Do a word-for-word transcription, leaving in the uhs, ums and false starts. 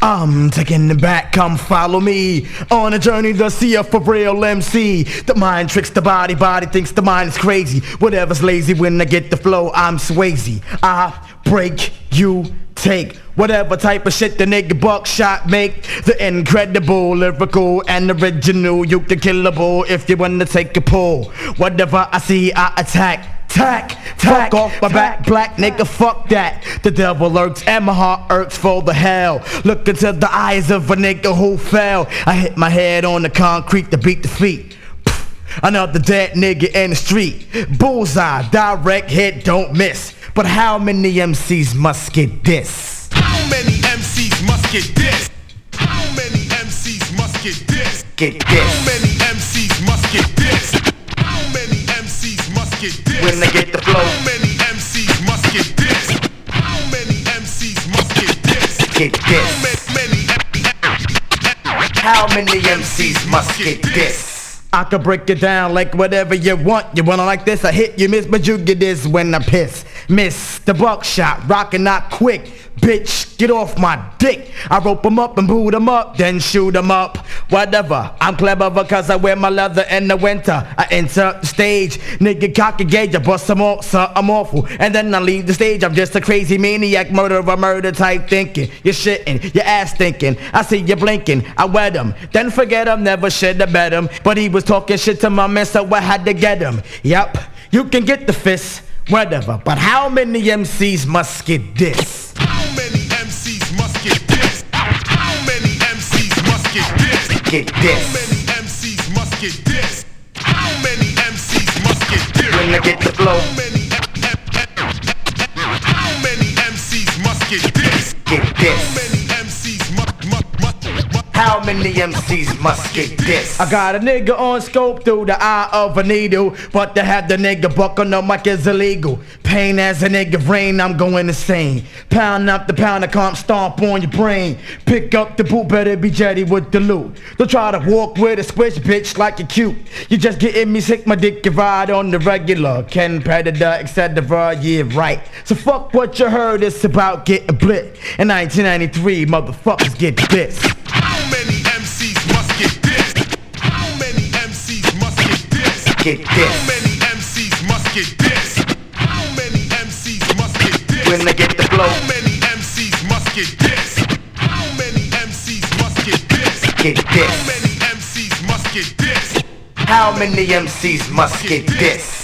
I'm taking it back, come follow me on a journey to see a for real M C. The mind tricks the body, body thinks the mind is crazy. Whatever's lazy, when I get the flow, I'm Swayze. I break, you take whatever type of shit the nigga Buckshot make. The incredible, lyrical, and original. You can kill a bull if you wanna take a pull. Whatever I see, I attack. Tack, tack, fuck off my back, black nigga, fuck that. The devil lurks and my heart irks for the hell. Look into the eyes of a nigga who fell. I hit my head on the concrete to beat the feet. Another dead nigga in the street. Bullseye, direct hit, don't miss. But how many M Cs must get this? How many M Cs must get this? How many M Cs must get this? Get this. How many M Cs must get this? How many M Cs must get this? When they get the flow. How many M Cs must get this? How many M Cs must get this? Get this. How many, How many M Cs must get this? I could break it down like whatever you want. You wanna like this, I hit you miss, but you get this when I piss. Miss the Buckshot, rockin' out quick. Bitch, get off my dick. I rope 'em up and boot 'em up, then shoot 'em up. Whatever, I'm clever because I wear my leather in the winter. I enter the stage, nigga cock a gauge, I bust some off, so I'm awful. And then I leave the stage, I'm just a crazy maniac, murderer, murder type thinking. You're shitting, your ass thinking, I see you blinking, I wet him. Then forget him, never should've bet him. But he was talking shit to my man, so I had to get him. Yep, you can get the fist, whatever. But how many M Cs must get this? How many M Cs must get this? How many M Cs must get this? Get How this. many M Cs must get this? How many M Cs must get this? When I get the flow. How many How many M Cs must get this? Get How this. many M Cs must must must must How many M Cs must get this? I got a nigga on scope through the eye of a needle, but to have the nigga buck on the mic is illegal. Pain as a nigga rain, I'm going insane. Pound up the pound, I can't stomp on your brain. Pick up the boot, better be jetty with the loot. Don't try to walk with a squish, bitch, like you're cute. You just getting me sick, my dick can ride on the regular. Ken Predator, et cetera, yeah, right. So fuck what you heard, it's about getting blit. In nineteen ninety-three, motherfuckers get this. How many M Cs must get this? How many M Cs must get this? Get How this. many M Cs must get this? How many M Cs must get this? When they get the flow. How many M Cs must get this? How many M Cs must get this? Get How this. many M Cs must get this? How many M Cs must get this?